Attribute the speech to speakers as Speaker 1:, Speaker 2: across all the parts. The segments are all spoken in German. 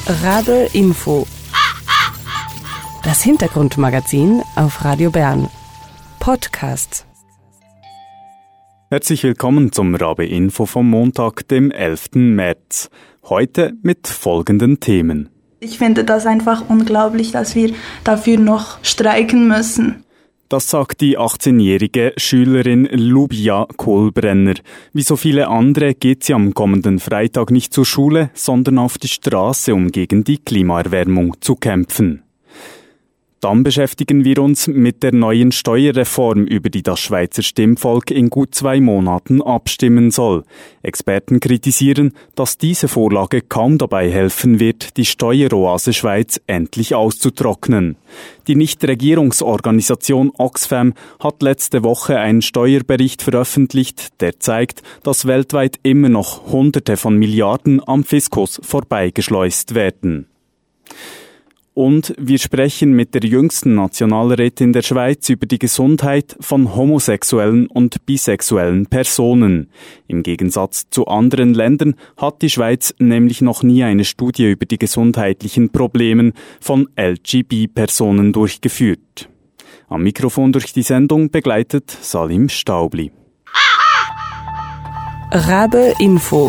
Speaker 1: Rabe Info. Das Hintergrundmagazin auf Radio Bern. Podcast.
Speaker 2: Herzlich willkommen zum Rabe Info vom Montag, dem 11. März. Heute mit folgenden Themen.
Speaker 3: Ich finde das einfach unglaublich, dass wir dafür noch streiken müssen.
Speaker 2: Das sagt die 18-jährige Schülerin Lubia Kohlbrenner. Wie so viele andere geht sie am kommenden Freitag nicht zur Schule, sondern auf die Straße, um gegen die Klimaerwärmung zu kämpfen. Dann beschäftigen wir uns mit der neuen Steuerreform, über die das Schweizer Stimmvolk in gut 2 Monaten abstimmen soll. Experten kritisieren, dass diese Vorlage kaum dabei helfen wird, die Steueroase Schweiz endlich auszutrocknen. Die Nichtregierungsorganisation Oxfam hat letzte Woche einen Steuerbericht veröffentlicht, der zeigt, dass weltweit immer noch Hunderte von Milliarden am Fiskus vorbeigeschleust werden. Und wir sprechen mit der jüngsten Nationalrätin der Schweiz über die Gesundheit von homosexuellen und bisexuellen Personen. Im Gegensatz zu anderen Ländern hat die Schweiz nämlich noch nie eine Studie über die gesundheitlichen Probleme von LGBT-Personen durchgeführt. Am Mikrofon durch die Sendung begleitet Salim Staubli.
Speaker 1: Rabe Info.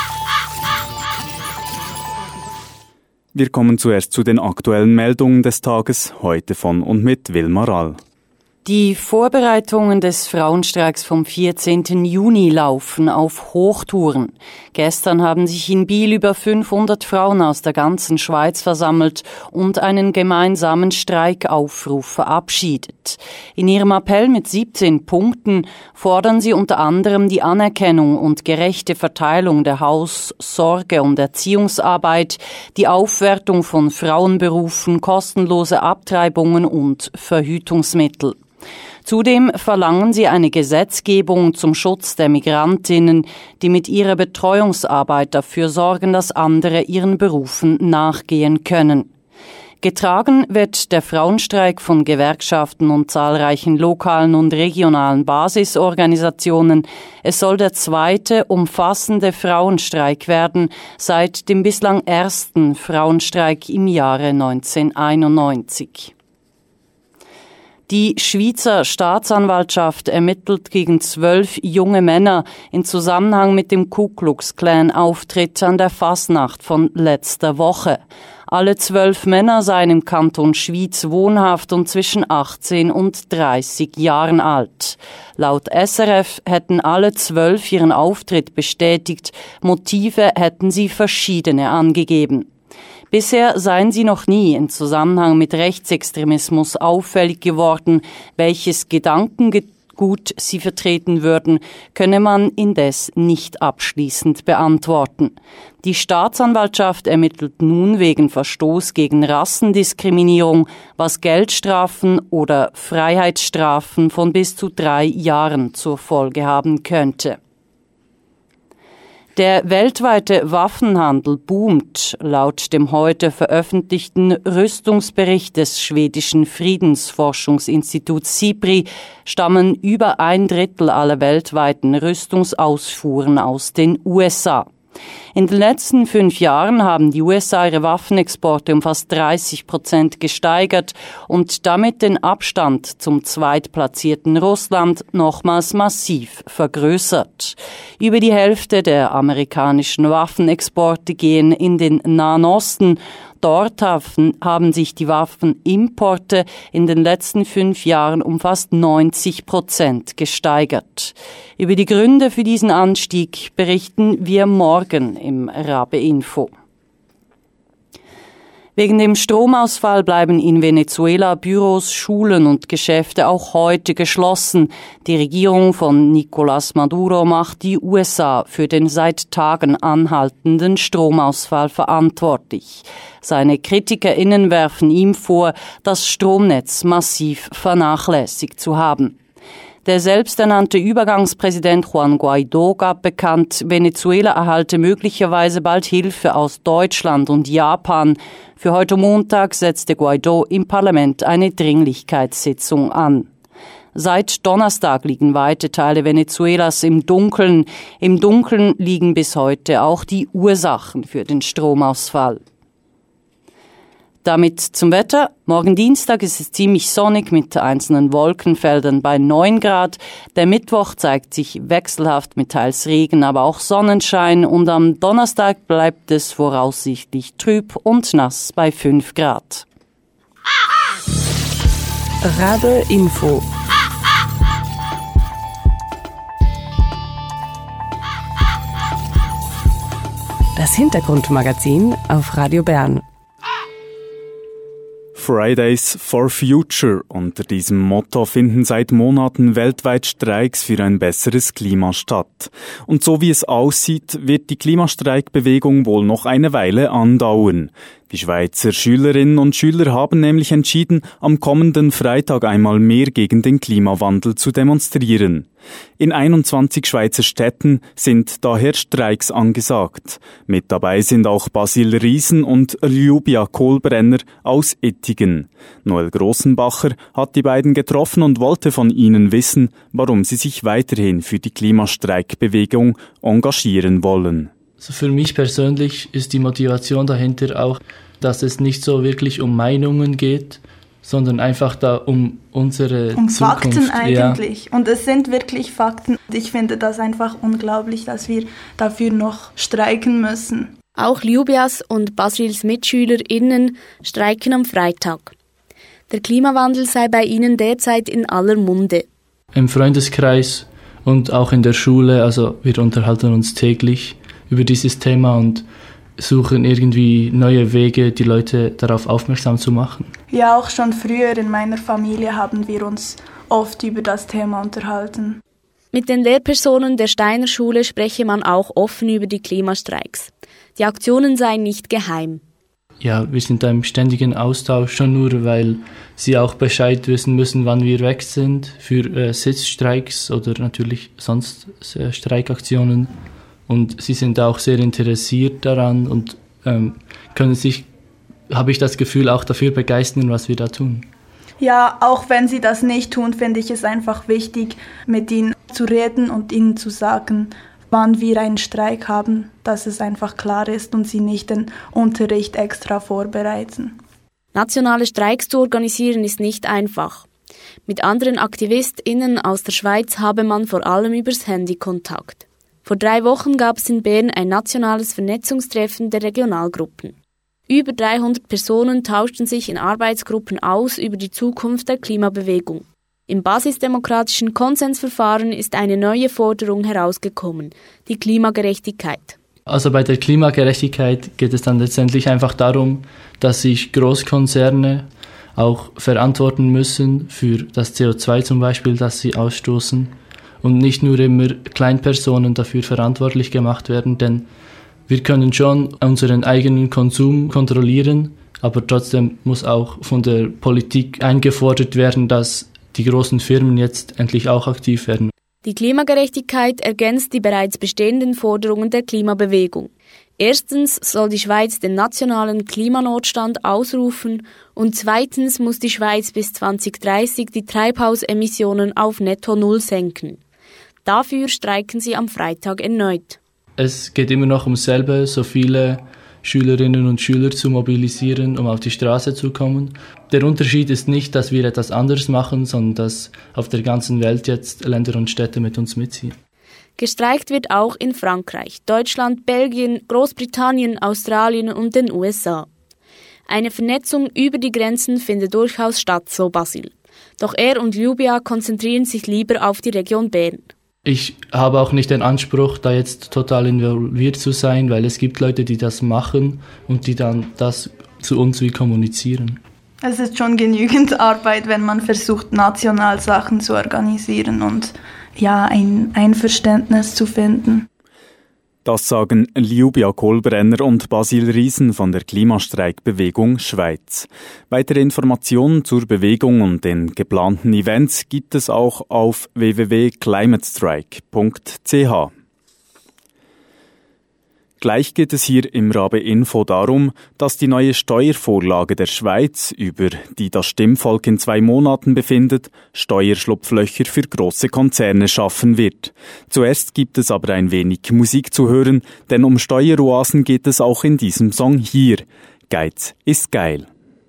Speaker 2: Wir kommen zuerst zu den aktuellen Meldungen des Tages, heute von und mit Wilma Rall.
Speaker 4: Die Vorbereitungen des Frauenstreiks vom 14. Juni laufen auf Hochtouren. Gestern haben sich in Biel über 500 Frauen aus der ganzen Schweiz versammelt und einen gemeinsamen Streikaufruf verabschiedet. In ihrem Appell mit 17 Punkten fordern sie unter anderem die Anerkennung und gerechte Verteilung der Haus-, Sorge- und Erziehungsarbeit, die Aufwertung von Frauenberufen, kostenlose Abtreibungen und Verhütungsmittel. Zudem verlangen sie eine Gesetzgebung zum Schutz der Migrantinnen, die mit ihrer Betreuungsarbeit dafür sorgen, dass andere ihren Berufen nachgehen können. Getragen wird der Frauenstreik von Gewerkschaften und zahlreichen lokalen und regionalen Basisorganisationen. Es soll der zweite umfassende Frauenstreik werden, seit dem bislang ersten Frauenstreik im Jahre 1991. Die Schweizer Staatsanwaltschaft ermittelt gegen 12 junge Männer in Zusammenhang mit dem Ku-Klux-Klan-Auftritt an der Fasnacht von letzter Woche. Alle 12 Männer seien im Kanton Schwyz wohnhaft und zwischen 18 und 30 Jahren alt. Laut SRF hätten alle 12 ihren Auftritt bestätigt, Motive hätten sie verschiedene angegeben. Bisher seien sie noch nie in Zusammenhang mit Rechtsextremismus auffällig geworden. Welches Gedankengut sie vertreten würden, könne man indes nicht abschließend beantworten. Die Staatsanwaltschaft ermittelt nun wegen Verstoß gegen Rassendiskriminierung, was Geldstrafen oder Freiheitsstrafen von bis zu 3 Jahren zur Folge haben könnte. Der weltweite Waffenhandel boomt. Laut dem heute veröffentlichten Rüstungsbericht des schwedischen Friedensforschungsinstituts SIPRI stammen über 1/3 aller weltweiten Rüstungsausfuhren aus den USA. In den letzten 5 Jahren haben die USA ihre Waffenexporte um fast 30% gesteigert und damit den Abstand zum zweitplatzierten Russland nochmals massiv vergrößert. Über die Hälfte der amerikanischen Waffenexporte gehen in den Nahen Osten. Dort haben sich die Waffenimporte in den letzten 5 Jahren um fast 90% gesteigert. Über die Gründe für diesen Anstieg berichten wir morgen im Rabe Info. Wegen dem Stromausfall bleiben in Venezuela Büros, Schulen und Geschäfte auch heute geschlossen. Die Regierung von Nicolás Maduro macht die USA für den seit Tagen anhaltenden Stromausfall verantwortlich. Seine KritikerInnen werfen ihm vor, das Stromnetz massiv vernachlässigt zu haben. Der selbsternannte Übergangspräsident Juan Guaidó gab bekannt, Venezuela erhalte möglicherweise bald Hilfe aus Deutschland und Japan. Für heute Montag setzte Guaidó im Parlament eine Dringlichkeitssitzung an. Seit Donnerstag liegen weite Teile Venezuelas im Dunkeln. Im Dunkeln liegen bis heute auch die Ursachen für den Stromausfall. Damit zum Wetter. Morgen Dienstag ist es ziemlich sonnig mit einzelnen Wolkenfeldern bei 9 Grad. Der Mittwoch zeigt sich wechselhaft mit teils Regen, aber auch Sonnenschein. Und am Donnerstag bleibt es voraussichtlich trüb und nass bei 5 Grad.
Speaker 1: Rabe Info. Das Hintergrundmagazin auf Radio Bern.
Speaker 2: Fridays for Future. Unter diesem Motto finden seit Monaten weltweit Streiks für ein besseres Klima statt. Und so wie es aussieht, wird die Klimastreikbewegung wohl noch eine Weile andauern. Die Schweizer Schülerinnen und Schüler haben nämlich entschieden, am kommenden Freitag einmal mehr gegen den Klimawandel zu demonstrieren. In 21 Schweizer Städten sind daher Streiks angesagt. Mit dabei sind auch Basil Riesen und Ljubia Kohlbrenner aus Ittigen. Noel Grossenbacher hat die beiden getroffen und wollte von ihnen wissen, warum sie sich weiterhin für die Klimastreikbewegung engagieren wollen.
Speaker 5: Also für mich persönlich ist die Motivation dahinter auch, dass es nicht so wirklich um Meinungen geht, sondern einfach da um unsere Zukunft.
Speaker 3: Fakten eigentlich. Ja. Und es sind wirklich Fakten. Ich finde das einfach unglaublich, dass wir dafür noch streiken müssen.
Speaker 6: Auch Ljubias und Basils MitschülerInnen streiken am Freitag. Der Klimawandel sei bei ihnen derzeit in aller Munde.
Speaker 5: Im Freundeskreis und auch in der Schule, also wir unterhalten uns täglich über dieses Thema und suchen irgendwie neue Wege, die Leute darauf aufmerksam zu machen.
Speaker 3: Ja, auch schon früher in meiner Familie haben wir uns oft über das Thema unterhalten.
Speaker 6: Mit den Lehrpersonen der Steiner Schule spreche man auch offen über die Klimastreiks. Die Aktionen seien nicht geheim.
Speaker 5: Ja, wir sind da im ständigen Austausch, schon nur, weil sie auch Bescheid wissen müssen, wann wir weg sind für Sitzstreiks oder natürlich sonst Streikaktionen. Und sie sind auch sehr interessiert daran und können sich, habe ich das Gefühl, auch dafür begeistern, was wir da tun.
Speaker 3: Ja, auch wenn sie das nicht tun, finde ich es einfach wichtig, mit ihnen zu reden und ihnen zu sagen, wann wir einen Streik haben, dass es einfach klar ist und sie nicht den Unterricht extra vorbereiten.
Speaker 6: Nationale Streiks zu organisieren ist nicht einfach. Mit anderen AktivistInnen aus der Schweiz habe man vor allem übers Handy Kontakt. Vor 3 Wochen gab es in Bern ein nationales Vernetzungstreffen der Regionalgruppen. Über 300 Personen tauschten sich in Arbeitsgruppen aus über die Zukunft der Klimabewegung. Im basisdemokratischen Konsensverfahren ist eine neue Forderung herausgekommen, die Klimagerechtigkeit.
Speaker 5: Also bei der Klimagerechtigkeit geht es dann letztendlich einfach darum, dass sich Großkonzerne auch verantworten müssen für das CO2 zum Beispiel, das sie ausstoßen. Und nicht nur immer Kleinpersonen dafür verantwortlich gemacht werden, denn wir können schon unseren eigenen Konsum kontrollieren, aber trotzdem muss auch von der Politik eingefordert werden, dass die großen Firmen jetzt endlich auch aktiv werden.
Speaker 6: Die Klimagerechtigkeit ergänzt die bereits bestehenden Forderungen der Klimabewegung. Erstens soll die Schweiz den nationalen Klimanotstand ausrufen und zweitens muss die Schweiz bis 2030 die Treibhausemissionen auf Netto Null senken. Dafür streiken sie am Freitag erneut.
Speaker 5: Es geht immer noch ums selbe, so viele Schülerinnen und Schüler zu mobilisieren, um auf die Straße zu kommen. Der Unterschied ist nicht, dass wir etwas anderes machen, sondern dass auf der ganzen Welt jetzt Länder und Städte mit uns mitziehen.
Speaker 6: Gestreikt wird auch in Frankreich, Deutschland, Belgien, Großbritannien, Australien und den USA. Eine Vernetzung über die Grenzen findet durchaus statt, so Basil. Doch er und Ljubia konzentrieren sich lieber auf die Region Bern.
Speaker 5: Ich habe auch nicht den Anspruch, da jetzt total involviert zu sein, weil es gibt Leute, die das machen und die dann das zu uns wie kommunizieren.
Speaker 3: Es ist schon genügend Arbeit, wenn man versucht, national Sachen zu organisieren und ja, ein Einverständnis zu finden.
Speaker 2: Das sagen Ljubia Kohlbrenner und Basil Riesen von der Klimastreikbewegung Schweiz. Weitere Informationen zur Bewegung und den geplanten Events gibt es auch auf www.climatestrike.ch. Gleich geht es hier im Rabe Info darum, dass die neue Steuervorlage der Schweiz, über die das Stimmvolk in 2 Monaten befindet, Steuerschlupflöcher für große Konzerne schaffen wird. Zuerst gibt es aber ein wenig Musik zu hören, denn um Steueroasen geht es auch in diesem Song hier. Geiz ist geil.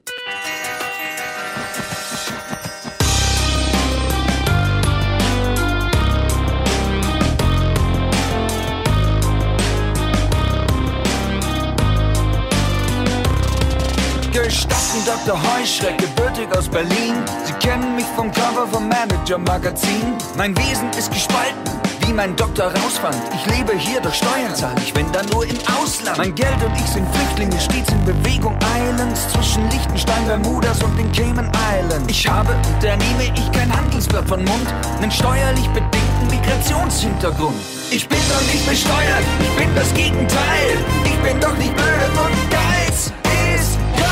Speaker 7: Stadt und Dr. Heuschreck, gebürtig aus Berlin. Sie kennen mich vom Cover vom Manager-Magazin. Mein Wesen ist gespalten, wie mein Doktor rausfand. Ich lebe hier, doch Steuern zahle ich, wenn dann nur im Ausland. Mein Geld und ich sind Flüchtlinge, stets in Bewegung, Islands zwischen Liechtenstein, Bermudas und den Cayman Islands. Ich habe, und da nehme ich kein Handelsblatt von Mund, einen steuerlich bedingten Migrationshintergrund. Ich bin doch nicht besteuert, ich bin das Gegenteil. Ich bin doch nicht blöd und Geiz ist geil.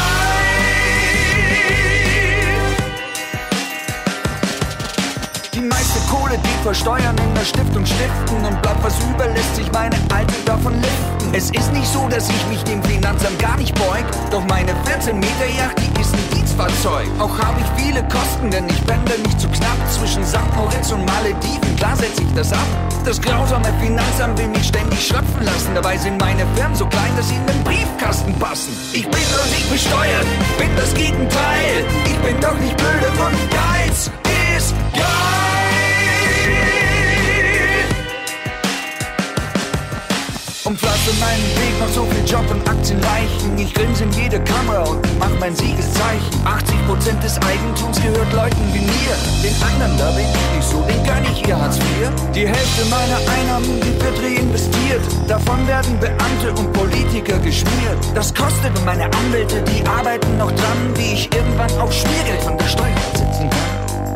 Speaker 7: Die meiste Kohle, die versteuern in der Stiftung stiften, und bleibt was über, lässt sich meine Alte davon liften. Es ist nicht so, dass ich mich dem Finanzamt gar nicht beug, doch meine 14 Meter Yacht, die ist ein Dienstfahrzeug. Auch habe ich viele Kosten, denn ich pendel nicht zu knapp zwischen St. Moritz und Malediven. Klar setze ich das ab. Das grausame Finanzamt will mich ständig schröpfen lassen. Dabei sind meine Firmen so klein, dass sie in den Briefkasten passen. Ich bin doch nicht besteuert, ich bin das Gegenteil. Ich bin doch nicht blöde und Geiz ist geil. Umpflaster meinen Weg noch so viel Job und Aktienleichen. Ich grinse in jede Kamera und mach mein Siegeszeichen. 80% des Eigentums gehört Leuten wie mir. Den anderen, da bin ich nicht so, den gönn ich ihr Hartz IV. Die Hälfte meiner Einnahmen, die wird reinvestiert. Davon werden Beamte und Politiker geschmiert. Das kostet, und meine Anwälte, die arbeiten noch dran, wie ich irgendwann auch Schmiergeld von der Steuer absetzen kann.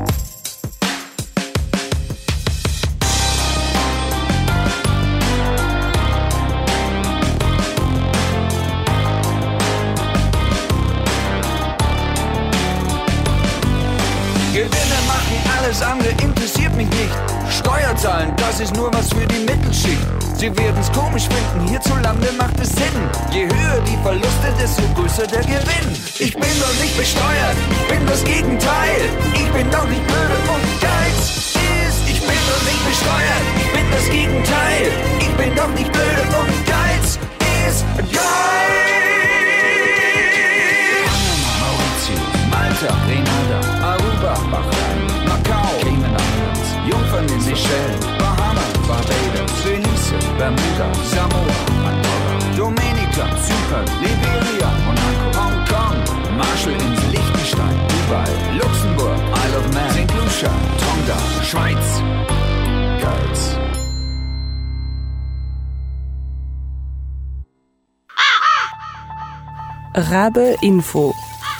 Speaker 7: Gewinne machen, alles andere interessiert mich nicht. Steuerzahlen, das ist nur was für die Mittelschicht. Sie werden's komisch finden, hierzulande macht es Sinn. Je höher die Verluste, desto größer der Gewinn. Ich bin doch nicht besteuert, ich bin das Gegenteil. Ich bin doch nicht blöd und Geiz ist. Ich bin doch nicht besteuert, ich bin das Gegenteil. Ich bin doch nicht blöd und Geiz ist geil. Malta, Grenada, Aruba, Bahrain, Macau, Cayman Islands, Jungfernsee, Seychellen, Bahamas, Barbados, Belize, Bermuda, Samoa, Andorra, Dominica, Zypern, Liberia, Monaco, Hongkong, Marshallinseln, Liechtenstein, Dubai, Luxemburg, Isle of Man, St. Lucia, Tonga, Schweiz. Geiz.
Speaker 1: Rabe Info.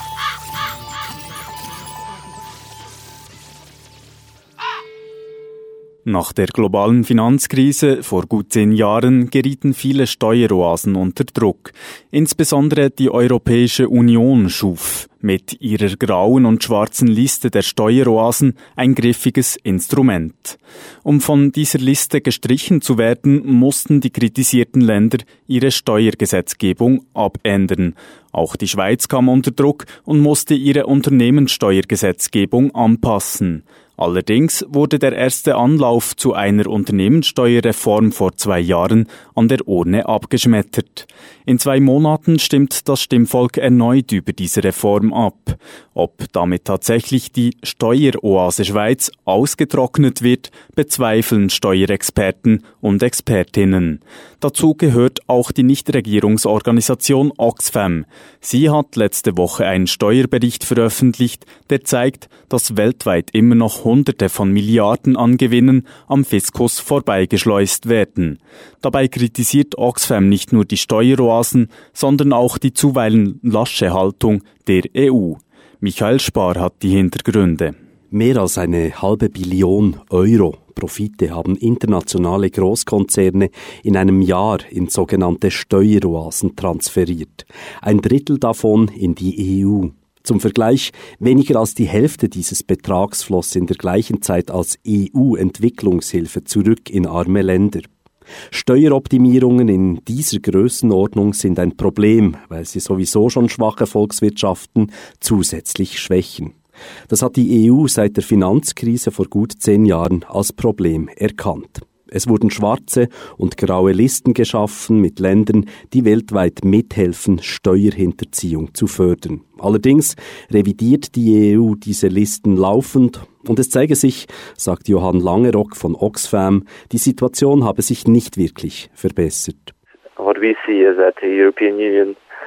Speaker 2: Nach der globalen Finanzkrise vor gut 10 Jahren gerieten viele Steueroasen unter Druck. Insbesondere die Europäische Union schuf mit ihrer grauen und schwarzen Liste der Steueroasen ein griffiges Instrument. Um von dieser Liste gestrichen zu werden, mussten die kritisierten Länder ihre Steuergesetzgebung abändern. Auch die Schweiz kam unter Druck und musste ihre Unternehmenssteuergesetzgebung anpassen. Allerdings wurde der erste Anlauf zu einer Unternehmenssteuerreform vor 2 Jahren an der Urne abgeschmettert. In 2 Monaten stimmt das Stimmvolk erneut über diese Reform ab. Ob damit tatsächlich die Steueroase Schweiz ausgetrocknet wird, bezweifeln Steuerexperten und Expertinnen. Dazu gehört auch die Nichtregierungsorganisation Oxfam. Sie hat letzte Woche einen Steuerbericht veröffentlicht, der zeigt, dass weltweit immer noch Hunderte von Milliarden an Gewinnen am Fiskus vorbeigeschleust werden. Dabei kritisiert Oxfam nicht nur die Steueroasen, sondern auch die zuweilen lasche Haltung der EU. Michael Spar hat die Hintergründe.
Speaker 8: Mehr als 500 Million Euro Profite haben internationale Großkonzerne in einem Jahr in sogenannte Steueroasen transferiert. 1/3 davon in die EU. Zum Vergleich, weniger als die Hälfte dieses Betrags floss in der gleichen Zeit als EU-Entwicklungshilfe zurück in arme Länder. Steueroptimierungen in dieser Größenordnung sind ein Problem, weil sie sowieso schon schwache Volkswirtschaften zusätzlich schwächen. Das hat die EU seit der Finanzkrise vor gut 10 Jahren als Problem erkannt. Es wurden schwarze und graue Listen geschaffen mit Ländern, die weltweit mithelfen, Steuerhinterziehung zu fördern. Allerdings revidiert die EU diese Listen laufend und es zeige sich, sagt Johann Langerock von Oxfam, die Situation habe sich nicht wirklich verbessert.
Speaker 9: What we see is that the European Union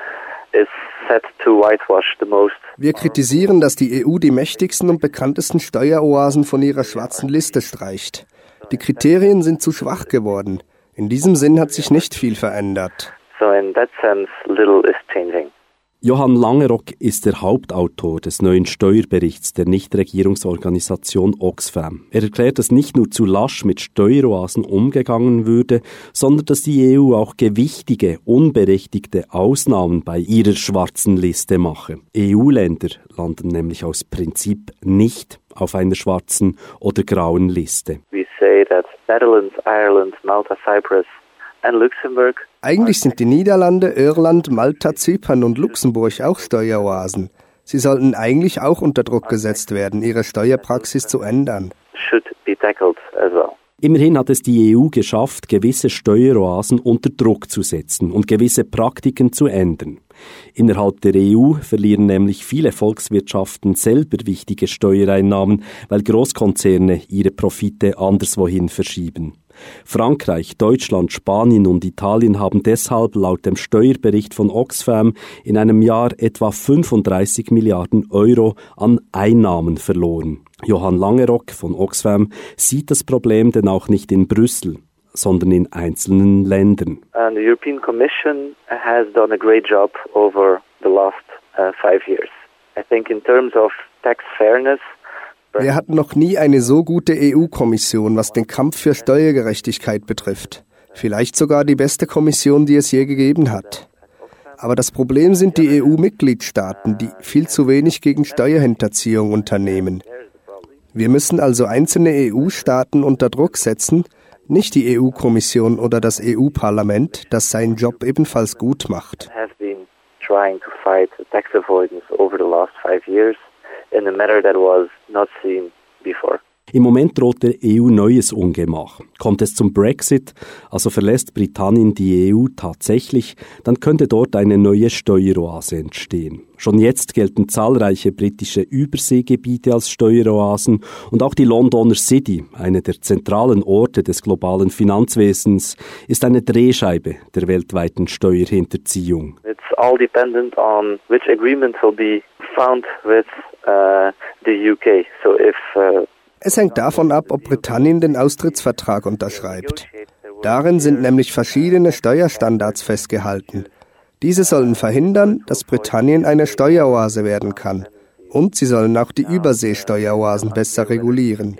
Speaker 9: is set to whitewash the most.
Speaker 10: Wir kritisieren, dass die EU die mächtigsten und bekanntesten Steueroasen von ihrer schwarzen Liste streicht. Die Kriterien sind zu schwach geworden. In diesem Sinn hat sich nicht viel verändert.
Speaker 9: So in that sense, little is changing.
Speaker 8: Johann Langerock ist der Hauptautor des neuen Steuerberichts der Nichtregierungsorganisation Oxfam. Er erklärt, dass nicht nur zu lasch mit Steueroasen umgegangen würde, sondern dass die EU auch gewichtige, unberechtigte Ausnahmen bei ihrer schwarzen Liste mache. EU-Länder landen nämlich aus Prinzip nicht auf einer schwarzen oder grauen Liste.
Speaker 9: We say that Netherlands, Ireland, Malta, Cyprus and Luxembourg.
Speaker 10: Eigentlich sind die Niederlande, Irland, Malta, Zypern und Luxemburg auch Steueroasen. Sie sollten eigentlich auch unter Druck gesetzt werden, ihre Steuerpraxis zu ändern.
Speaker 9: Should be tackled as well.
Speaker 8: Immerhin hat es die EU geschafft, gewisse Steueroasen unter Druck zu setzen und gewisse Praktiken zu ändern. Innerhalb der EU verlieren nämlich viele Volkswirtschaften selber wichtige Steuereinnahmen, weil Großkonzerne ihre Profite anderswohin verschieben. Frankreich, Deutschland, Spanien und Italien haben deshalb laut dem Steuerbericht von Oxfam in einem Jahr etwa 35 Milliarden Euro an Einnahmen verloren. Johann Langerock von Oxfam sieht das Problem denn auch nicht in Brüssel, sondern in einzelnen Ländern.
Speaker 9: The European Commission has done a great job over the last 5 years. I think in terms of tax fairness.
Speaker 10: Wir hatten noch nie eine so gute EU-Kommission, was den Kampf für Steuergerechtigkeit betrifft. Vielleicht sogar die beste Kommission, die es je gegeben hat. Aber das Problem sind die EU-Mitgliedstaaten, die viel zu wenig gegen Steuerhinterziehung unternehmen. Wir müssen also einzelne EU-Staaten unter Druck setzen, nicht die EU-Kommission oder das EU-Parlament, das seinen Job ebenfalls gut macht.
Speaker 9: Trying to fight tax avoidance over the last 5 years in a manner that was not seen before.
Speaker 8: Im Moment droht der EU neues Ungemach. Kommt es zum Brexit, also verlässt Britannien die EU tatsächlich, dann könnte dort eine neue Steueroase entstehen. Schon jetzt gelten zahlreiche britische Überseegebiete als Steueroasen und auch die Londoner City, eine der zentralen Orte des globalen Finanzwesens, ist eine Drehscheibe der weltweiten Steuerhinterziehung.
Speaker 9: It's all dependent on which agreement will be found with the UK. So if
Speaker 10: es hängt davon ab, ob Britannien den Austrittsvertrag unterschreibt. Darin sind nämlich verschiedene Steuerstandards festgehalten. Diese sollen verhindern, dass Britannien eine Steueroase werden kann. Und sie sollen auch die Überseesteueroasen besser regulieren.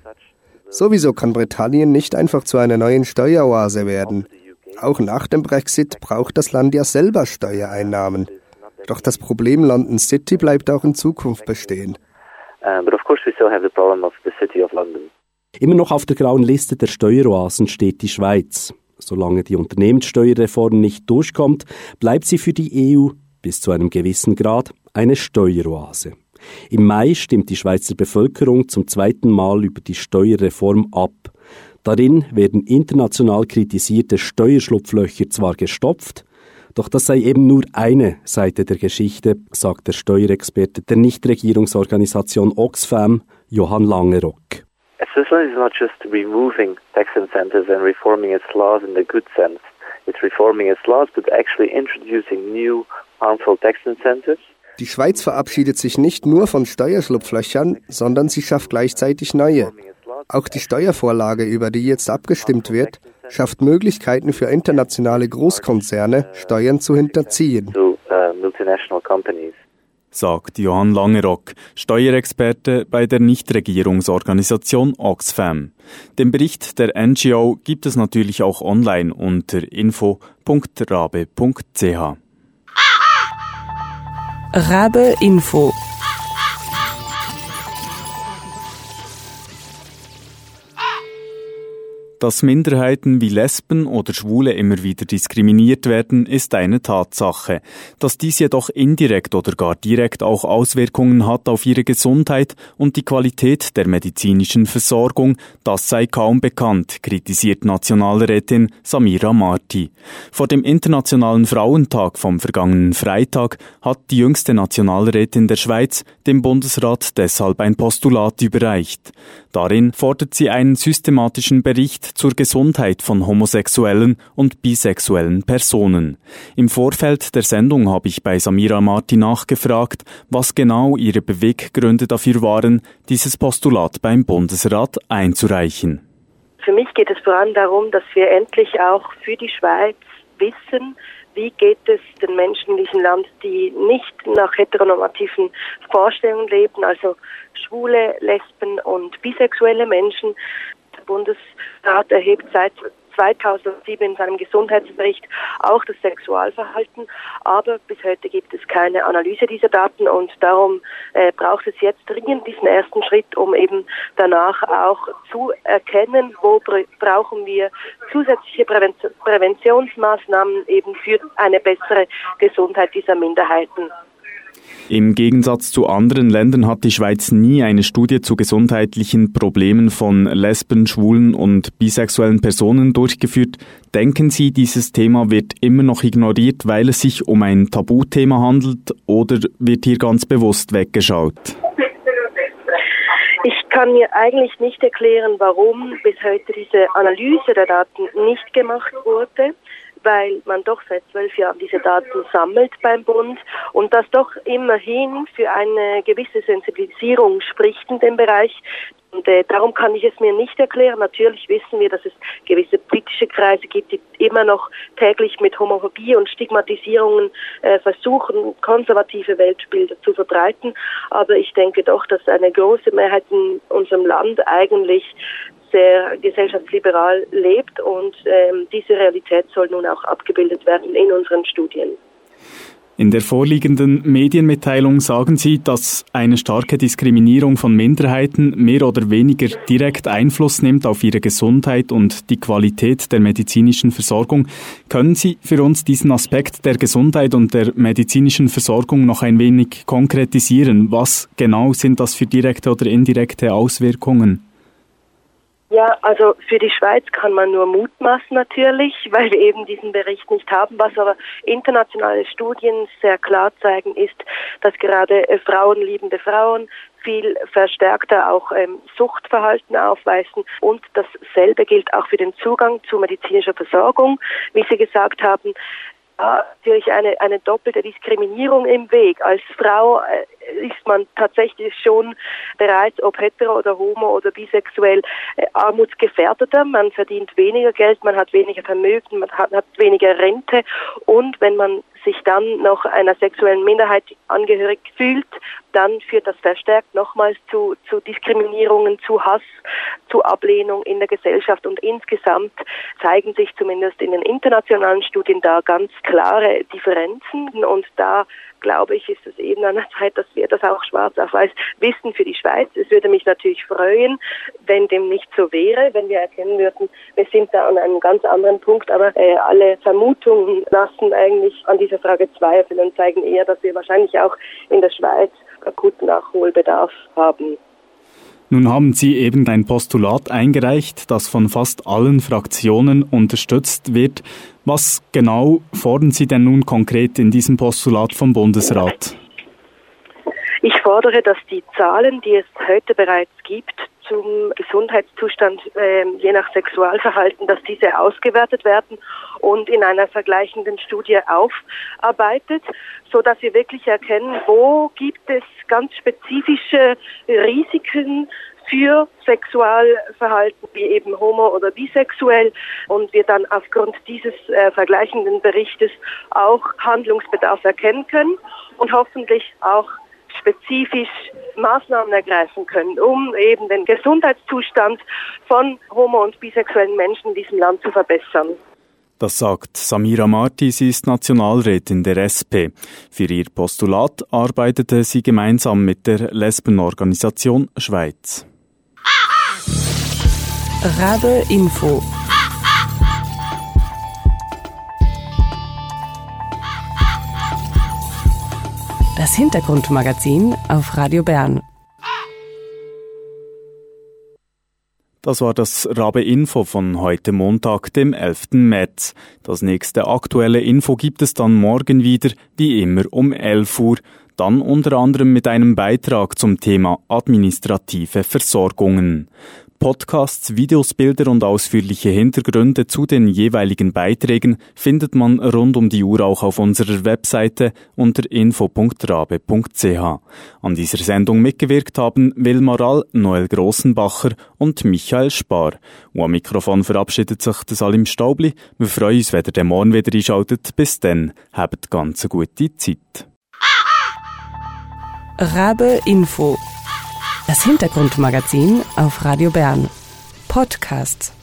Speaker 10: Sowieso kann Britannien nicht einfach zu einer neuen Steueroase werden. Auch nach dem Brexit braucht das Land ja selber Steuereinnahmen. Doch das Problem London City bleibt auch in Zukunft bestehen.
Speaker 9: But of course we still have the problem of the City of London.
Speaker 8: Immer noch auf der grauen Liste der Steueroasen steht die Schweiz. Solange die Unternehmenssteuerreform nicht durchkommt, bleibt sie für die EU bis zu einem gewissen Grad eine Steueroase. Im Mai stimmt die Schweizer Bevölkerung zum 2. Mal über die Steuerreform ab. Darin werden international kritisierte Steuerschlupflöcher zwar gestopft, doch das sei eben nur eine Seite der Geschichte, sagt der Steuerexperte der Nichtregierungsorganisation Oxfam, Johann Langerock.
Speaker 9: Switzerland is not just removing tax incentives and reforming its laws in the good sense. It's reforming its laws, but actually introducing new harmful tax incentives.
Speaker 10: Die Schweiz verabschiedet sich nicht nur von Steuerschlupflöchern, sondern sie schafft gleichzeitig neue. Auch die Steuervorlage, über die jetzt abgestimmt wird, schafft Möglichkeiten für internationale Großkonzerne, Steuern zu hinterziehen.
Speaker 2: Sagt Johann Langerock, Steuerexperte bei der Nichtregierungsorganisation Oxfam. Den Bericht der NGO gibt es natürlich auch online unter info.rabe.ch.
Speaker 1: Rabe Info.
Speaker 2: Dass Minderheiten wie Lesben oder Schwule immer wieder diskriminiert werden, ist eine Tatsache. Dass dies jedoch indirekt oder gar direkt auch Auswirkungen hat auf ihre Gesundheit und die Qualität der medizinischen Versorgung, das sei kaum bekannt, kritisiert Nationalrätin Samira Marti. Vor dem Internationalen Frauentag vom vergangenen Freitag hat die jüngste Nationalrätin der Schweiz dem Bundesrat deshalb ein Postulat überreicht. Darin fordert sie einen systematischen Bericht zur Gesundheit von homosexuellen und bisexuellen Personen. Im Vorfeld der Sendung habe ich bei Samira Marti nachgefragt, was genau ihre Beweggründe dafür waren, dieses Postulat beim Bundesrat einzureichen.
Speaker 11: Für mich geht es vor allem darum, dass wir endlich auch für die Schweiz wissen, wie geht es den Menschen in diesem Land, die nicht nach heteronormativen Vorstellungen leben, also schwule, lesben und bisexuelle Menschen. Der Bundesrat erhebt seit 2007 in seinem Gesundheitsbericht auch das Sexualverhalten, aber bis heute gibt es keine Analyse dieser Daten und darum braucht es jetzt dringend diesen ersten Schritt, um eben danach auch zu erkennen, wo brauchen wir zusätzliche Präventionsmaßnahmen eben für eine bessere Gesundheit dieser Minderheiten.
Speaker 2: Im Gegensatz zu anderen Ländern hat die Schweiz nie eine Studie zu gesundheitlichen Problemen von Lesben, Schwulen und bisexuellen Personen durchgeführt. Denken Sie, dieses Thema wird immer noch ignoriert, weil es sich um ein Tabuthema handelt, oder wird hier ganz bewusst weggeschaut?
Speaker 11: Ich kann mir eigentlich nicht erklären, warum bis heute diese Analyse der Daten nicht gemacht wurde, weil man doch seit 12 Jahren diese Daten sammelt beim Bund und das doch immerhin für eine gewisse Sensibilisierung spricht in dem Bereich. Und darum kann ich es mir nicht erklären. Natürlich wissen wir, dass es gewisse politische Kreise gibt, die immer noch täglich mit Homophobie und Stigmatisierungen versuchen, konservative Weltbilder zu verbreiten. Aber ich denke doch, dass eine große Mehrheit in unserem Land eigentlich sehr gesellschaftsliberal lebt und diese Realität soll nun auch abgebildet werden in unseren Studien.
Speaker 2: In der vorliegenden Medienmitteilung sagen Sie, dass eine starke Diskriminierung von Minderheiten mehr oder weniger direkt Einfluss nimmt auf ihre Gesundheit und die Qualität der medizinischen Versorgung. Können Sie für uns diesen Aspekt der Gesundheit und der medizinischen Versorgung noch ein wenig konkretisieren? Was genau sind das für direkte oder indirekte Auswirkungen?
Speaker 11: Ja, also für die Schweiz kann man nur mutmaßen natürlich, weil wir eben diesen Bericht nicht haben. Was aber internationale Studien sehr klar zeigen, ist, dass gerade frauenliebende Frauen viel verstärkter auch Suchtverhalten aufweisen und dasselbe gilt auch für den Zugang zu medizinischer Versorgung, wie Sie gesagt haben. Natürlich eine doppelte Diskriminierung im Weg. Als Frau ist man tatsächlich schon bereits, ob hetero oder homo oder bisexuell, armutsgefährdeter. Man verdient weniger Geld, man hat weniger Vermögen, man hat weniger Rente und wenn man sich dann noch einer sexuellen Minderheit angehörig fühlt, dann führt das verstärkt nochmals zu Diskriminierungen, zu Hass, zu Ablehnung in der Gesellschaft und insgesamt zeigen sich zumindest in den internationalen Studien da ganz klare Differenzen und da glaube ich, ist es eben an der Zeit, dass wir das auch schwarz auf weiß wissen für die Schweiz. Es würde mich natürlich freuen, wenn dem nicht so wäre, wenn wir erkennen würden, wir sind da an einem ganz anderen Punkt, aber alle Vermutungen lassen eigentlich an dieser Frage zweifeln und zeigen eher, dass wir wahrscheinlich auch in der Schweiz akuten Nachholbedarf haben.
Speaker 2: Nun haben Sie eben ein Postulat eingereicht, das von fast allen Fraktionen unterstützt wird. Was genau fordern Sie denn nun konkret in diesem Postulat vom Bundesrat?
Speaker 11: Ich fordere, dass die Zahlen, die es heute bereits gibt, zum Gesundheitszustand je nach Sexualverhalten, dass diese ausgewertet werden und in einer vergleichenden Studie aufarbeitet, so dass wir wirklich erkennen, wo gibt es ganz spezifische Risiken für Sexualverhalten wie eben homo- oder bisexuell und wir dann aufgrund dieses vergleichenden Berichtes auch Handlungsbedarf erkennen können und hoffentlich auch spezifisch Maßnahmen ergreifen können, um eben den Gesundheitszustand von homo- und bisexuellen Menschen in diesem Land zu verbessern.
Speaker 2: Das sagt Samira Marti, sie ist Nationalrätin der SP. Für ihr Postulat arbeitete sie gemeinsam mit der Lesbenorganisation Schweiz.
Speaker 1: Rabe Info. Das Hintergrundmagazin auf Radio Bern.
Speaker 2: Das war das Rabe Info von heute Montag, dem 11. März. Das nächste aktuelle Info gibt es dann morgen wieder, wie immer um 11 Uhr. Dann unter anderem mit einem Beitrag zum Thema administrative Versorgungen. Podcasts, Videos, Bilder und ausführliche Hintergründe zu den jeweiligen Beiträgen findet man rund um die Uhr auch auf unserer Webseite unter info.rabe.ch. An dieser Sendung mitgewirkt haben Wilma Rall, Noel Grossenbacher und Michael Spar. Und am Mikrofon verabschiedet sich Salim Staubli. Wir freuen uns, wenn ihr morgen wieder einschaltet. Bis dann, habt ganz eine gute Zeit.
Speaker 1: Rabe Info. Das Hintergrundmagazin auf Radio Bern. Podcasts.